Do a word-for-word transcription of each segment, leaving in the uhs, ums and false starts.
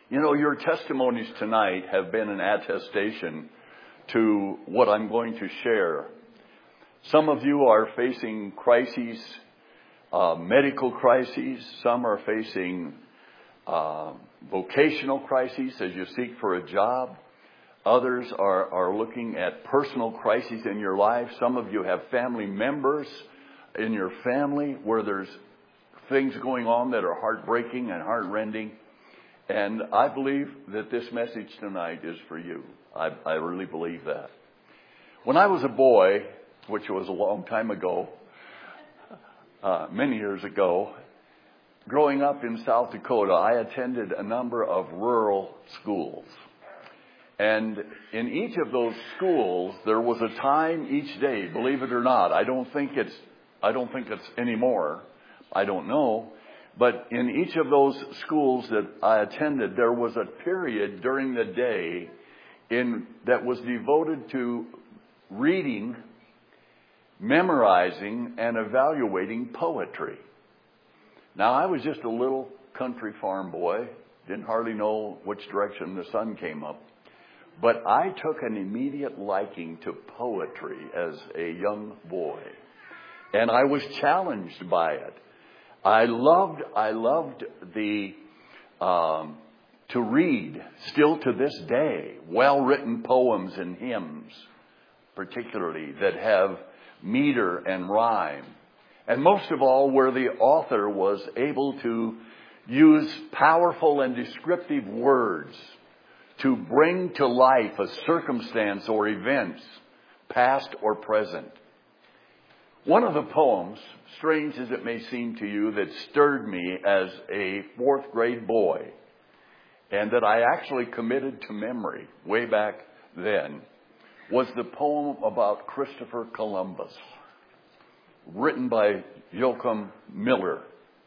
You know, your testimonies tonight have been an attestation to what I'm going to share. Some of you are facing crises, uh, medical crises. Some are facing uh, vocational crises as you seek for a job. Others are, are looking at personal crises in your life. Some of you have family members in your family where there's things going on that are heartbreaking and heartrending. And I believe that this message tonight is for you. I, I really believe that. When I was a boy, which was a long time ago, uh, many years ago, growing up in South Dakota, I attended a number of rural schools. And in each of those schools, there was a time each day, believe it or not. I don't think it's, I don't think it's anymore. I don't know. But in each of those schools that I attended, there was a period during the day in that was devoted to reading, memorizing, and evaluating poetry. Now, I was just a little country farm boy, didn't hardly know which direction the sun came up. But I took an immediate liking to poetry as a young boy. And I was challenged by it. I loved, I loved the, um, to read, still to this day, well-written poems and hymns, particularly, that have meter and rhyme. And most of all, where the author was able to use powerful and descriptive words to bring to life a circumstance or events, past or present. One of the poems, strange as it may seem to you, that stirred me as a fourth grade boy, and that I actually committed to memory way back then, was the poem about Christopher Columbus, written by Joachim Miller.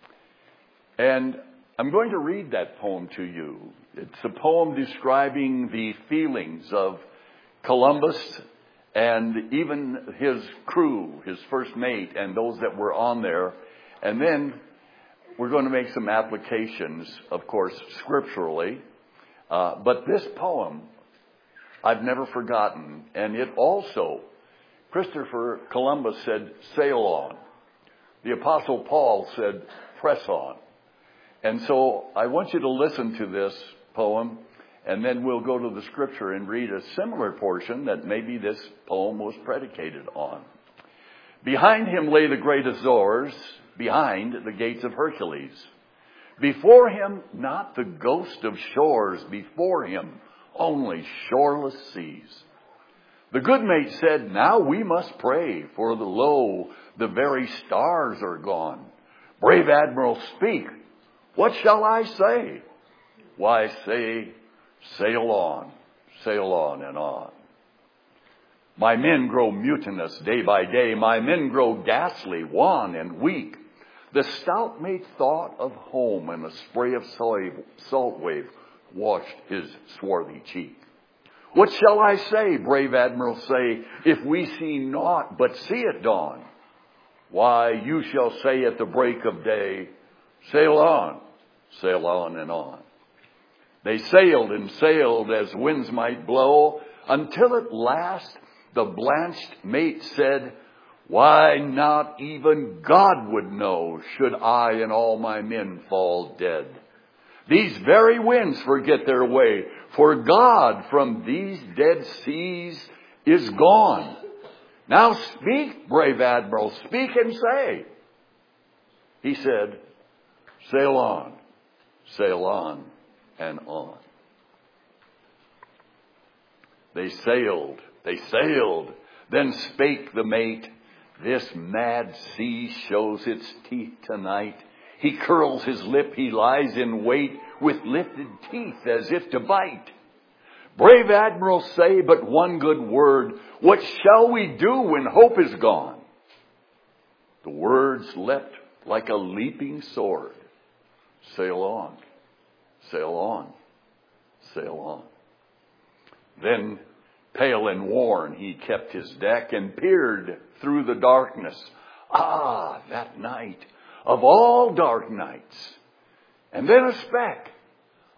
And I'm going to read that poem to you. It's a poem describing the feelings of Columbus and even his crew, his first mate, and those that were on there. And then we're going to make some applications, of course, scripturally. Uh, but this poem, I've never forgotten. And it also, Christopher Columbus said, sail on. The Apostle Paul said, press on. And so I want you to listen to this poem, and then we'll go to the scripture and read a similar portion that maybe this poem was predicated on. Behind him lay the great Azores, behind the gates of Hercules. Before him, not the ghost of shores, before him, only shoreless seas. The good mate said, now we must pray, for the lo, the very stars are gone. Brave admiral, speak. What shall I say? Why, say, sail on, sail on and on. My men grow mutinous day by day. My men grow ghastly, wan and weak. The stout mate thought of home, and a spray of salt wave washed his swarthy cheek. What shall I say, brave admiral, say, if we see naught but see at dawn? Why, you shall say at the break of day, sail on, sail on and on. They sailed and sailed as winds might blow, until at last the blanched mate said, why, not even God would know, should I and all my men fall dead. These very winds forget their way, for God from these dead seas is gone. Now speak, brave admiral, speak and say. He said, sail on, sail on and on. They sailed, they sailed. Then spake the mate, this mad sea shows its teeth tonight. He curls his lip, he lies in wait, with lifted teeth as if to bite. Brave admiral, say but one good word. What shall we do when hope is gone? The words leapt like a leaping sword. Sail on, sail on, sail on. Then, pale and worn, he kept his deck and peered through the darkness. Ah, that night, of all dark nights. And then a speck,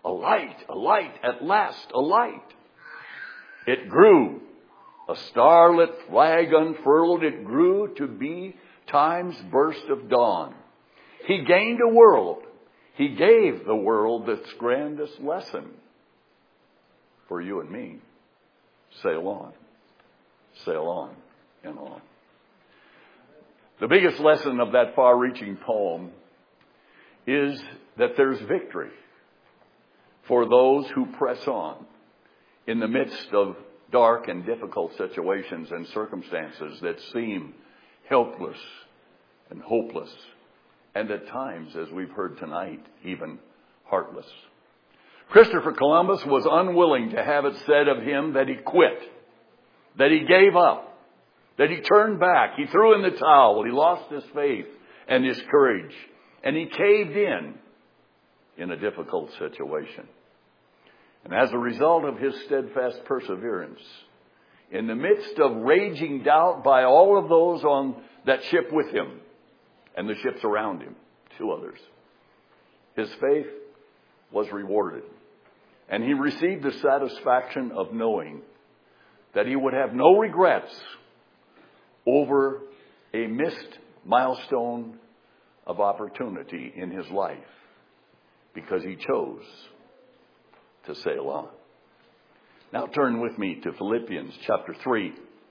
A light, a light, at last, a light. It grew. A starlit flag unfurled. It grew to be time's burst of dawn. He gained a world. He gave the world its grandest lesson. For you and me, sail on, sail on and on. The biggest lesson of that far-reaching poem is that there's victory for those who press on in the midst of dark and difficult situations and circumstances that seem helpless and hopeless, and at times, as we've heard tonight, even heartless. Christopher Columbus was unwilling to have it said of him that he quit, that he gave up, that he turned back, he threw in the towel, he lost his faith and his courage, and he caved in in a difficult situation. And as a result of his steadfast perseverance, in the midst of raging doubt by all of those on that ship with him and the ships around him, two others, his faith was rewarded. And he received the satisfaction of knowing that he would have no regrets over a missed milestone of opportunity in his life, because he chose to sail on. Now turn with me to Philippians chapter three,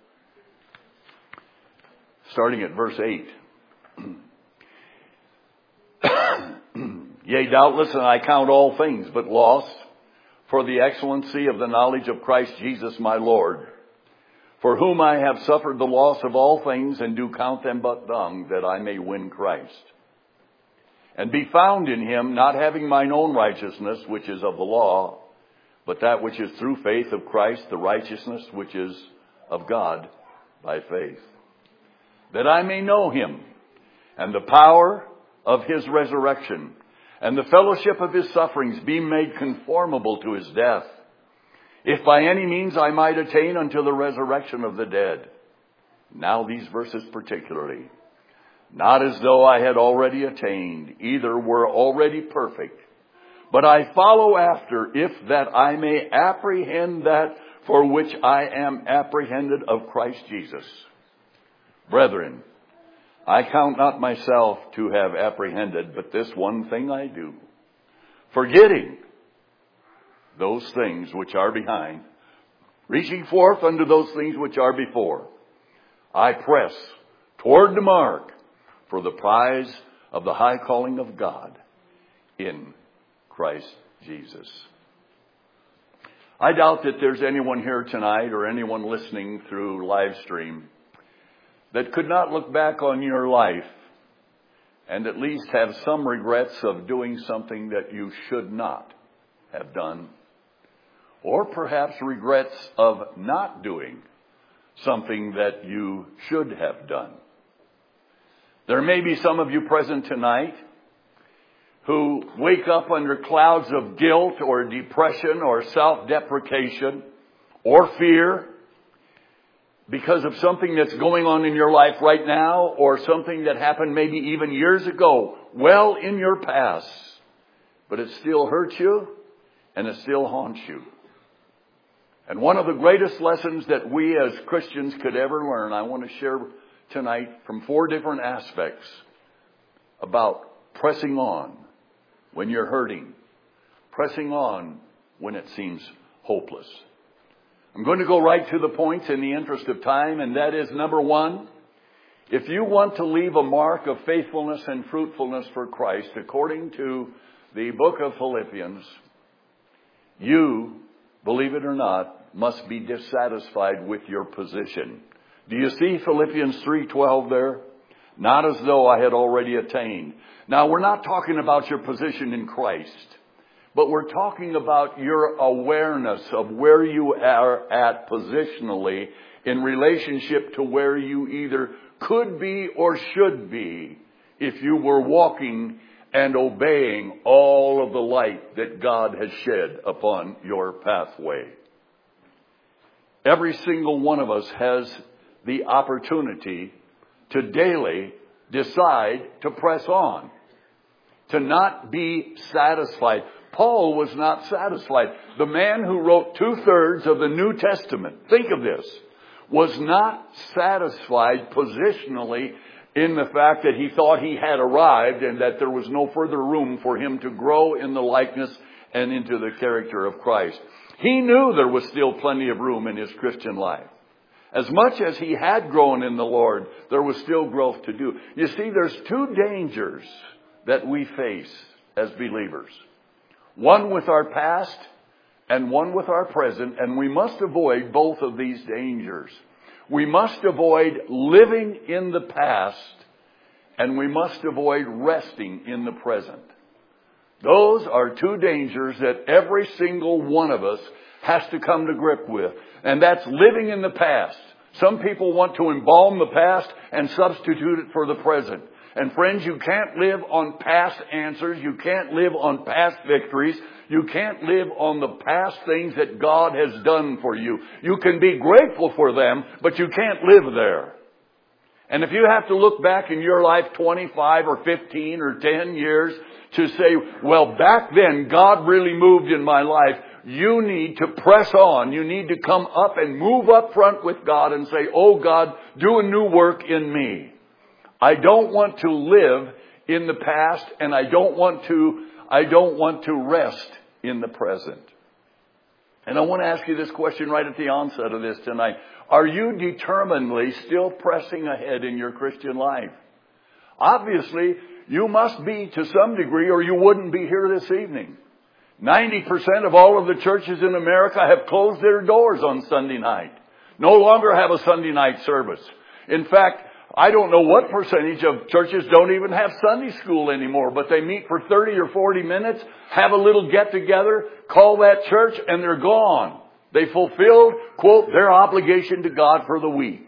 starting at verse eight. Yea, doubtless, and I count all things but loss for the excellency of the knowledge of Christ Jesus my Lord, for whom I have suffered the loss of all things, and do count them but dung, that I may win Christ, and be found in him, not having mine own righteousness, which is of the law, but that which is through faith of Christ, the righteousness which is of God by faith, that I may know him, and the power of his resurrection, and the fellowship of his sufferings, be made conformable to his death, if by any means I might attain unto the resurrection of the dead. Now these verses particularly, not as though I had already attained, either were already perfect, but I follow after, if that I may apprehend that for which I am apprehended of Christ Jesus. Brethren, I count not myself to have apprehended, but this one thing I do, forgetting those things which are behind, reaching forth unto those things which are before, I press toward the mark for the prize of the high calling of God in Christ Jesus. I doubt that there's anyone here tonight or anyone listening through live stream that could not look back on your life and at least have some regrets of doing something that you should not have done, or perhaps regrets of not doing something that you should have done. There may be some of you present tonight who wake up under clouds of guilt or depression or self-deprecation or fear because of something that's going on in your life right now, or something that happened maybe even years ago, well in your past, but it still hurts you and it still haunts you. And one of the greatest lessons that we as Christians could ever learn, I want to share tonight from four different aspects about pressing on when you're hurting, pressing on when it seems hopeless. I'm going to go right to the points in the interest of time, and that is, number one, if you want to leave a mark of faithfulness and fruitfulness for Christ, according to the book of Philippians, you, believe it or not, must be dissatisfied with your position. Do you see Philippians three twelve there? Not as though I had already attained. Now, we're not talking about your position in Christ, but we're talking about your awareness of where you are at positionally in relationship to where you either could be or should be if you were walking and obeying all of the light that God has shed upon your pathway. Every single one of us has the opportunity to daily decide to press on, to not be satisfied. Paul was not satisfied. The man who wrote two-thirds of the New Testament, think of this, was not satisfied positionally in the fact that he thought he had arrived and that there was no further room for him to grow in the likeness and into the character of Christ. He knew there was still plenty of room in his Christian life. As much as he had grown in the Lord, there was still growth to do. You see, there's two dangers that we face as believers. One with our past and one with our present, and we must avoid both of these dangers. We must avoid living in the past, and we must avoid resting in the present. Those are two dangers that every single one of us has to come to grip with. And that's living in the past. Some people want to embalm the past and substitute it for the present. And friends, you can't live on past answers. You can't live on past victories. You can't live on the past things that God has done for you. You can be grateful for them, but you can't live there. And if you have to look back in your life twenty-five or fifteen or ten years to say, well, back then God really moved in my life, you need to press on. You need to come up and move up front with God and say, oh God, do a new work in me. I don't want to live in the past, and I don't want to, I don't want to rest in the present. And I want to ask you this question right at the onset of this tonight. Are you determinedly still pressing ahead in your Christian life? Obviously, you must be to some degree, or you wouldn't be here this evening. ninety percent of all of the churches in America have closed their doors on Sunday night. No longer have a Sunday night service. In fact, I don't know what percentage of churches don't even have Sunday school anymore, but they meet for thirty or forty minutes, have a little get-together, call that church, and they're gone. They fulfilled, quote, their obligation to God for the week.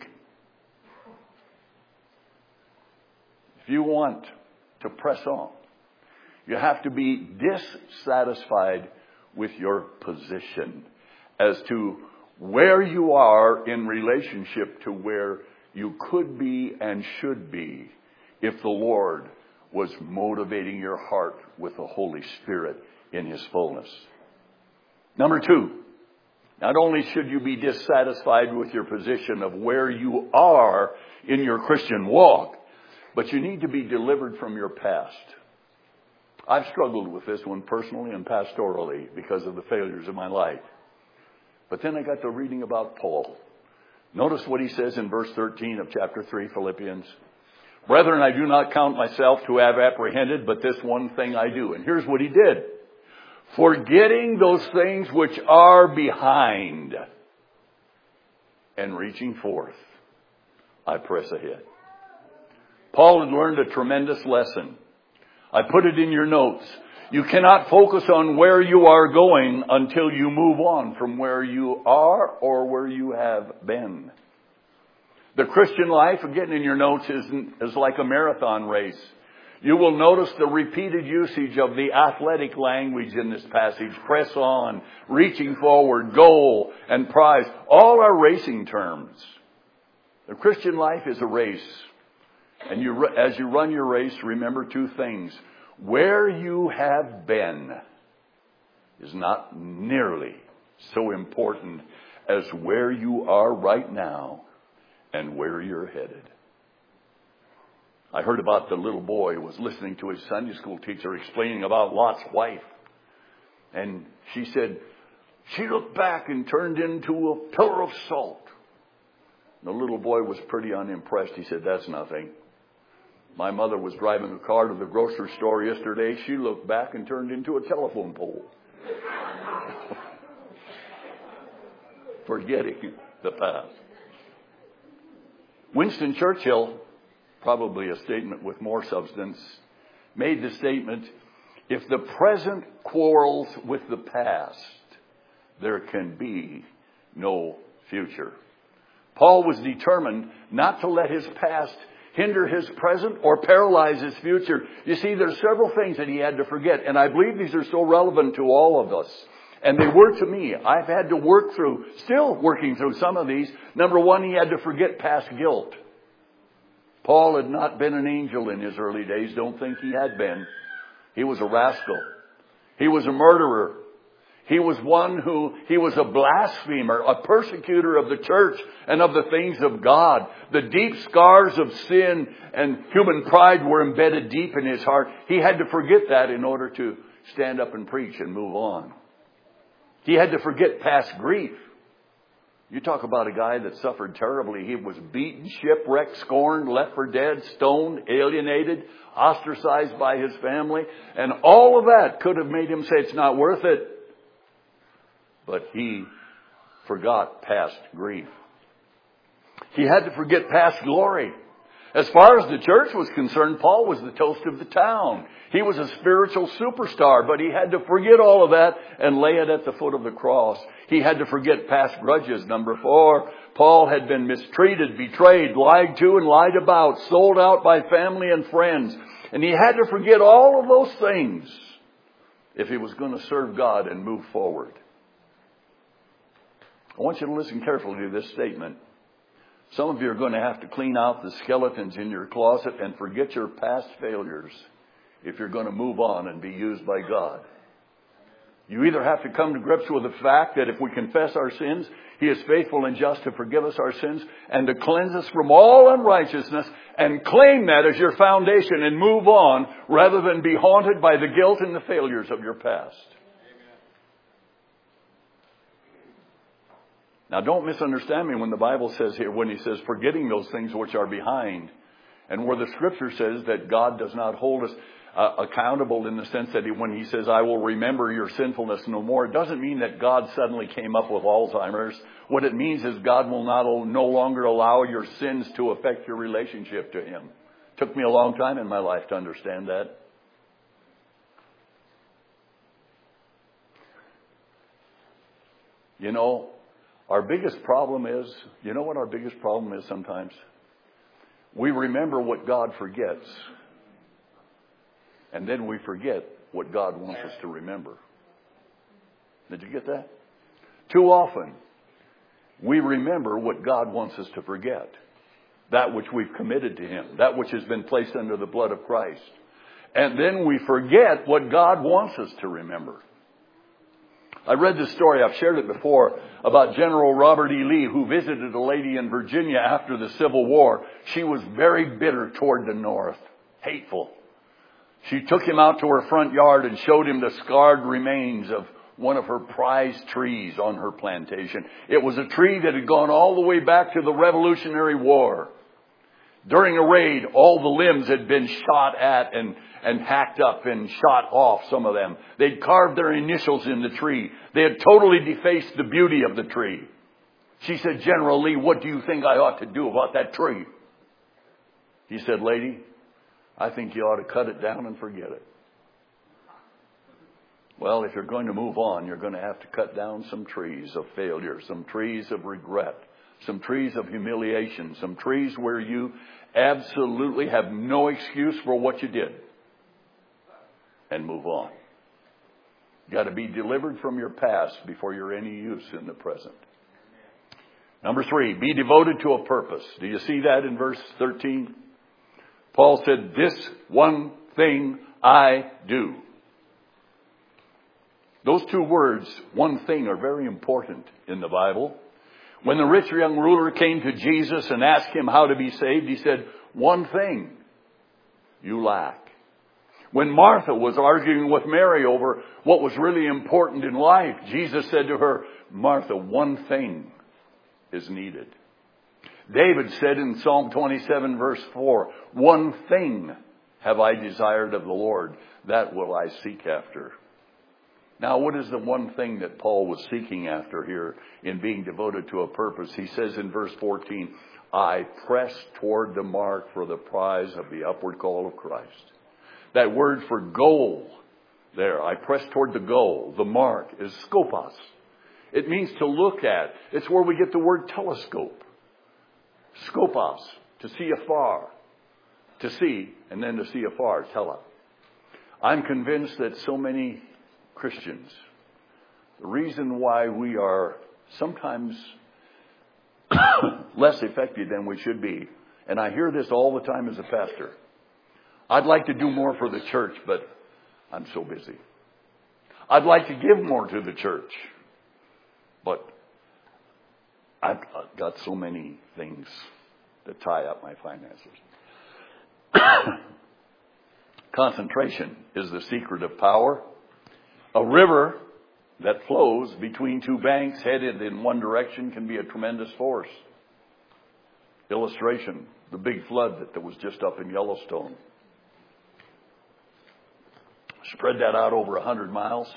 If you want to press on, you have to be dissatisfied with your position as to where you are in relationship to where you could be and should be if the Lord was motivating your heart with the Holy Spirit in His fullness. Number two, not only should you be dissatisfied with your position of where you are in your Christian walk, but you need to be delivered from your past. I've struggled with this one personally and pastorally because of the failures of my life. But then I got to reading about Paul. Notice what he says in verse thirteen of chapter three, Philippians. Brethren, I do not count myself to have apprehended, but this one thing I do. And here's what he did. Forgetting those things which are behind and reaching forth, I press ahead. Paul had learned a tremendous lesson. I put it in your notes. You cannot focus on where you are going until you move on from where you are or where you have been. The Christian life, again in your notes, is, is like a marathon race. You will notice the repeated usage of the athletic language in this passage. Press on, reaching forward, goal, and prize. All are racing terms. The Christian life is a race. And you, as you run your race, remember two things. Where you have been is not nearly so important as where you are right now and where you're headed. I heard about the little boy who was listening to his Sunday school teacher explaining about Lot's wife. And she said, she looked back and turned into a pillar of salt. The little boy was pretty unimpressed. He said, that's nothing. My mother was driving a car to the grocery store yesterday. She looked back and turned into a telephone pole. Forgetting the past. Winston Churchill, probably a statement with more substance, made the statement, if the present quarrels with the past, there can be no future. Paul was determined not to let his past hinder his present or paralyze his future. You see, there's several things that he had to forget, and I believe these are so relevant to all of us. And they were to me. I've had to work through, still working through some of these. Number one, he had to forget past guilt. Paul had not been an angel in his early days. Don't think he had been. He was a rascal. He was a murderer. He was one who, he was a blasphemer, a persecutor of the church and of the things of God. The deep scars of sin and human pride were embedded deep in his heart. He had to forget that in order to stand up and preach and move on. He had to forget past grief. You talk about a guy that suffered terribly. He was beaten, shipwrecked, scorned, left for dead, stoned, alienated, ostracized by his family. And all of that could have made him say it's not worth it. But he forgot past grief. He had to forget past glory. As far as the church was concerned, Paul was the toast of the town. He was a spiritual superstar, but he had to forget all of that and lay it at the foot of the cross. He had to forget past grudges. Number four, Paul had been mistreated, betrayed, lied to, and lied about, sold out by family and friends. And he had to forget all of those things if he was going to serve God and move forward. I want you to listen carefully to this statement. Some of you are going to have to clean out the skeletons in your closet and forget your past failures if you're going to move on and be used by God. You either have to come to grips with the fact that if we confess our sins, He is faithful and just to forgive us our sins and to cleanse us from all unrighteousness, and claim that as your foundation and move on rather than be haunted by the guilt and the failures of your past. Now, don't misunderstand me when the Bible says here, when he says forgetting those things which are behind, and where the Scripture says that God does not hold us uh, accountable in the sense that he, when he says, I will remember your sinfulness no more, it doesn't mean that God suddenly came up with Alzheimer's. What it means is God will not no longer allow your sins to affect your relationship to Him. It took me a long time in my life to understand that. You know, our biggest problem is, you know what our biggest problem is sometimes? We remember what God forgets. And then we forget what God wants us to remember. Did you get that? Too often, we remember what God wants us to forget. That which we've committed to Him. That which has been placed under the blood of Christ. And then we forget what God wants us to remember. I read this story, I've shared it before, about General Robert E. Lee, who visited a lady in Virginia after the Civil War. She was very bitter toward the North, hateful. She took him out to her front yard and showed him the scarred remains of one of her prized trees on her plantation. It was a tree that had gone all the way back to the Revolutionary War. During a raid, all the limbs had been shot at and, and hacked up and shot off, some of them. They'd carved their initials in the tree. They had totally defaced the beauty of the tree. She said, General Lee, what do you think I ought to do about that tree? He said, lady, I think you ought to cut it down and forget it. Well, if you're going to move on, you're going to have to cut down some trees of failure, some trees of regret, some trees of humiliation, some trees where you absolutely have no excuse for what you did, and move on. You've got to be delivered from your past before you're any use in the present. Number three, be devoted to a purpose. Do you see that in verse thirteen? Paul said, this one thing I do. Those two words, one thing, are very important in the Bible. When the rich young ruler came to Jesus and asked him how to be saved, he said, one thing you lack. When Martha was arguing with Mary over what was really important in life, Jesus said to her, Martha, one thing is needed. David said in Psalm twenty-seven verse four, one thing have I desired of the Lord, that will I seek after. Now, what is the one thing that Paul was seeking after here in being devoted to a purpose? He says in verse fourteen, I press toward the mark for the prize of the upward call of Christ. That word for goal there, I press toward the goal, the mark, is skopos. It means to look at. It's where we get the word telescope. Skopos, to see afar. To see, and then to see afar, tele. I'm convinced that so many Christians, the reason why we are sometimes less effective than we should be, and I hear this all the time as a pastor. I'd like to do more for the church, but I'm so busy. I'd like to give more to the church. But I've got so many things that tie up my finances. Concentration is the secret of power. A river that flows between two banks headed in one direction can be a tremendous force. Illustration, the big flood that was just up in Yellowstone. Spread that out over a hundred miles,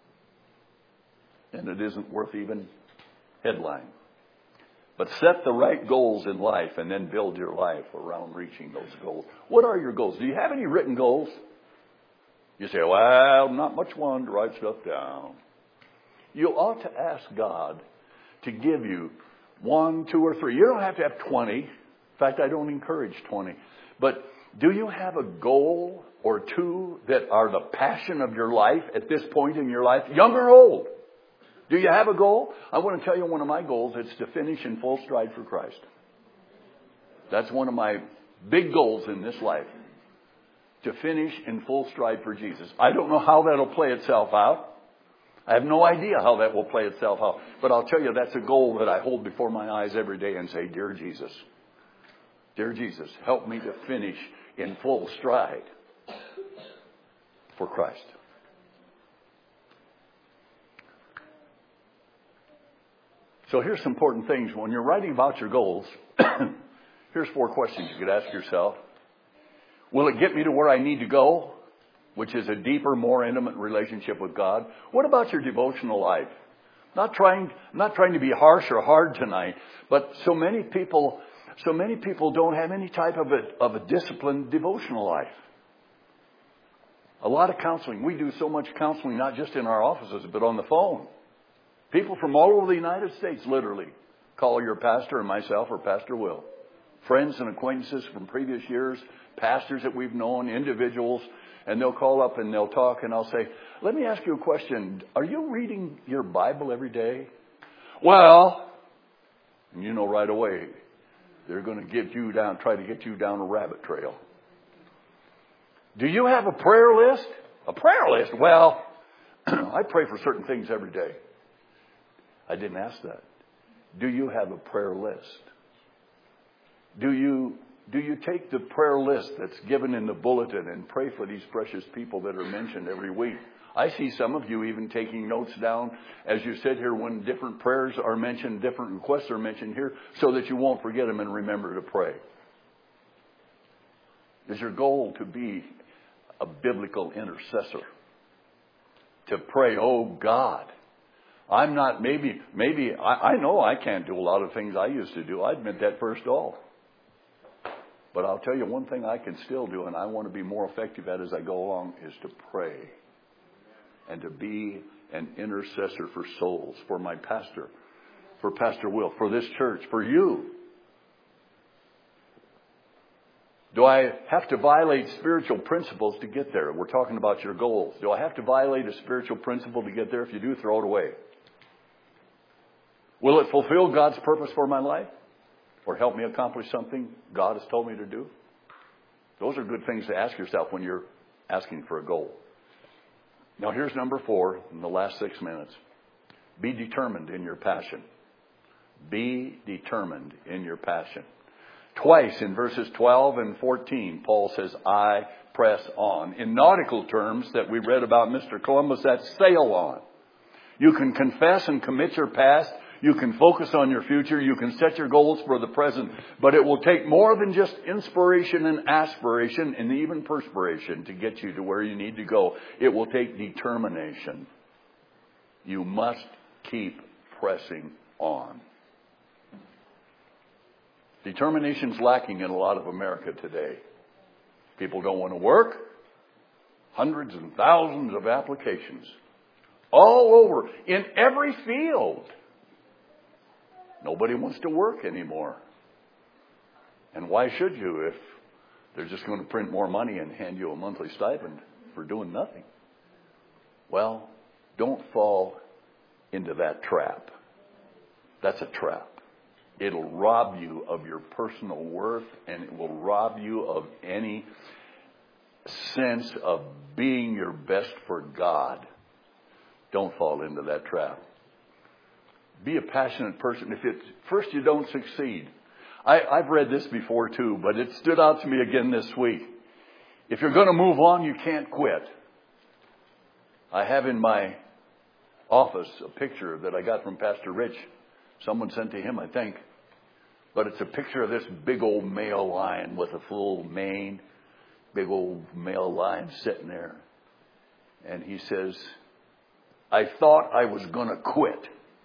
and it isn't worth even headline. But set the right goals in life and then build your life around reaching those goals. What are your goals? Do you have any written goals? You say, well, not much one to write stuff down. You ought to ask God to give you one, two, or three. You don't have to have twenty. In fact, I don't encourage twenty. But do you have a goal or two that are the passion of your life at this point in your life, young or old? Do you have a goal? I want to tell you one of my goals. It's to finish in full stride for Christ. That's one of my big goals in this life. To finish in full stride for Jesus. I don't know how that'll play itself out. I have no idea how that will play itself out. But I'll tell you, that's a goal that I hold before my eyes every day and say, Dear Jesus, Dear Jesus, help me to finish in full stride for Christ. So here's some important things. When you're writing about your goals, here's four questions you could ask yourself. Will it get me to where I need to go, which is a deeper, more intimate relationship with God? What about your devotional life? Not trying, not trying to be harsh or hard tonight, but so many people, so many people don't have any type of a, of a disciplined devotional life. A lot of counseling. We do so much counseling, not just in our offices, but on the phone. People from all over the United States, literally, call your pastor and myself or Pastor Will. Friends and acquaintances from previous years, pastors that we've known, individuals, and they'll call up and they'll talk, and I'll say, let me ask you a question. Are you reading your Bible every day? Well, and you know right away, they're going to get you down, try to get you down a rabbit trail. Do you have a prayer list? A prayer list? Well, I pray for certain things every day. I didn't ask that. Do you have a prayer list? Do you do you take the prayer list that's given in the bulletin and pray for these precious people that are mentioned every week? I see some of you even taking notes down as you sit here when different prayers are mentioned, different requests are mentioned here, so that you won't forget them and remember to pray. Is your goal to be a biblical intercessor? To pray, oh God, I'm not, maybe, maybe, I, I know I can't do a lot of things I used to do. I admit that first off. But I'll tell you one thing I can still do, and I want to be more effective at as I go along, is to pray. And to be an intercessor for souls, for my pastor, for Pastor Will, for this church, for you. Do I have to violate spiritual principles to get there? We're talking about your goals. Do I have to violate a spiritual principle to get there? If you do, throw it away. Will it fulfill God's purpose for my life? Or help me accomplish something God has told me to do? Those are good things to ask yourself when you're asking for a goal. Now here's number four in the last six minutes. Be determined in your passion. Be determined in your passion. Twice in verses twelve and fourteen, Paul says, I press on. In nautical terms that we read about Mister Columbus, that's sail on. You can confess and commit your past. You can focus on your future. You can set your goals for the present. But it will take more than just inspiration and aspiration and even perspiration to get you to where you need to go. It will take determination. You must keep pressing on. Determination's lacking in a lot of America today. People don't want to work. Hundreds and thousands of applications. All over. In every field. Nobody wants to work anymore. And why should you if they're just going to print more money and hand you a monthly stipend for doing nothing? Well, don't fall into that trap. That's a trap. It'll rob you of your personal worth, and it will rob you of any sense of being your best for God. Don't fall into that trap. Be a passionate person. If it's first you don't succeed. I, I've read this before too, but it stood out to me again this week. If you're going to move on, you can't quit. I have in my office a picture that I got from Pastor Rich. Someone sent to him, I think. But it's a picture of this big old male lion with a full mane. Big old male lion sitting there. And he says, I thought I was going to quit.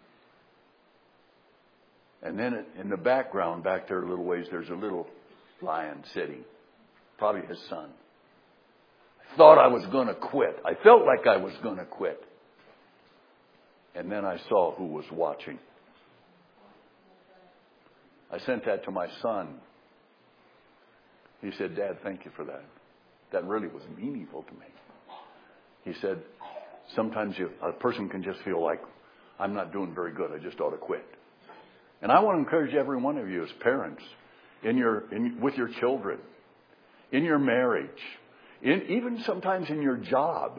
And then in the background, back there a little ways, there's a little lion sitting. Probably his son. I thought I was going to quit. I felt like I was going to quit. And then I saw who was watching. I sent that to my son. He said, Dad, thank you for that. That really was meaningful to me. He said, sometimes you, a person can just feel like, I'm not doing very good. I just ought to quit. And I want to encourage every one of you as parents, in your, in, with your children, in your marriage, in, even sometimes in your job.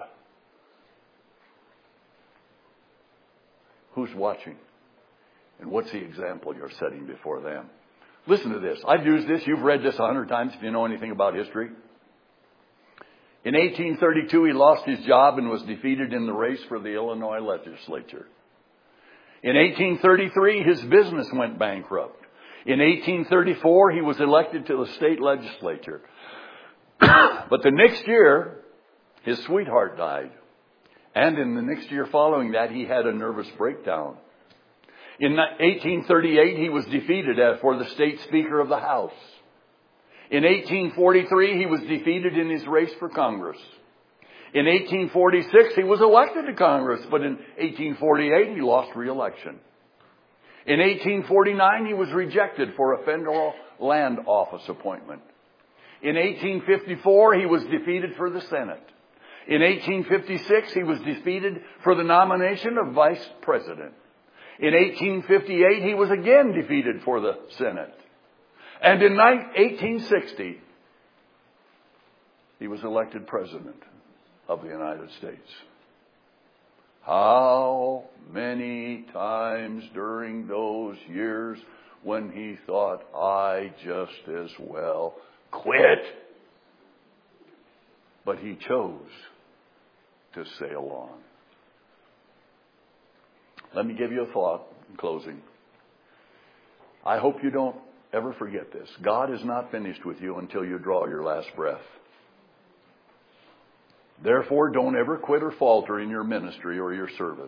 Who's watching? And what's the example you're setting before them? Listen to this. I've used this. You've read this a hundred times if you know anything about history. In eighteen thirty-two, he lost his job and was defeated in the race for the Illinois legislature. In eighteen thirty-three, his business went bankrupt. In eighteen thirty-four, he was elected to the state legislature. But the next year, his sweetheart died. And in the next year following that, he had a nervous breakdown. In eighteen thirty-eight, he was defeated for the state speaker of the House. In eighteen forty-three, he was defeated in his race for Congress. In eighteen forty-six, he was elected to Congress, but in eighteen forty-eight, he lost re-election. In eighteen forty-nine, he was rejected for a federal land office appointment. In eighteen fifty-four, he was defeated for the Senate. In eighteen fifty-six, he was defeated for the nomination of vice president. In eighteen fifty-eight, he was again defeated for the Senate. And in eighteen sixty, he was elected president of the United States. How many times during those years when he thought, I just as well quit? But he chose to sail on. Let me give you a thought in closing. I hope you don't ever forget this. God is not finished with you until you draw your last breath. Therefore, don't ever quit or falter in your ministry or your service.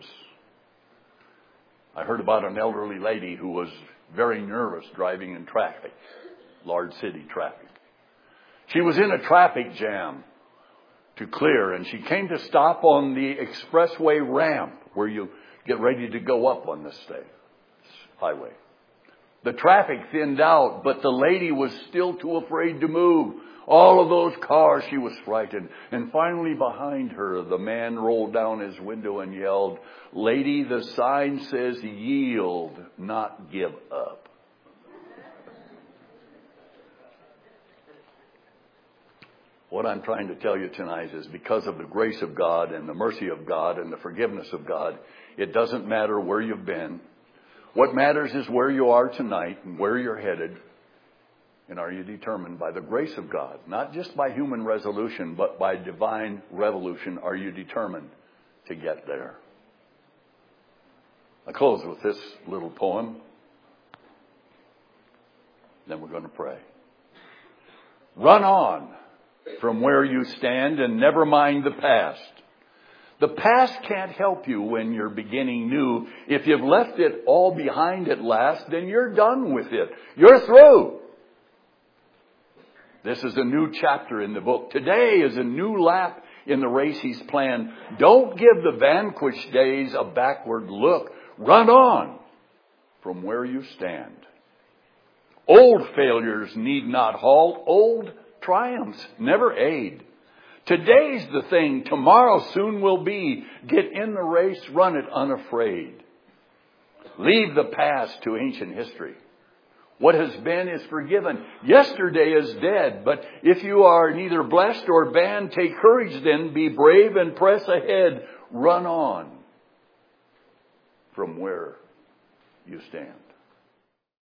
I heard about an elderly lady who was very nervous driving in traffic, large city traffic. She was in a traffic jam to clear, and she came to stop on the expressway ramp where you get ready to go up on this state, highway. The traffic thinned out, but the lady was still too afraid to move. All of those cars, she was frightened. And finally behind her, the man rolled down his window and yelled, Lady, the sign says yield, not give up. What I'm trying to tell you tonight is because of the grace of God and the mercy of God and the forgiveness of God, it doesn't matter where you've been. What matters is where you are tonight and where you're headed. And are you determined by the grace of God? Not just by human resolution, but by divine revolution. Are you determined to get there? I close with this little poem. Then we're going to pray. Run on from where you stand and never mind the past. The past can't help you when you're beginning new. If you've left it all behind at last, then you're done with it. You're through. This is a new chapter in the book. Today is a new lap in the race he's planned. Don't give the vanquished days a backward look. Run on from where you stand. Old failures need not halt. Old triumphs never aid. Today's the thing. Tomorrow soon will be. Get in the race. Run it unafraid. Leave the past to ancient history. What has been is forgiven. Yesterday is dead. But if you are neither blessed or banned, take courage then. Be brave and press ahead. Run on from where you stand.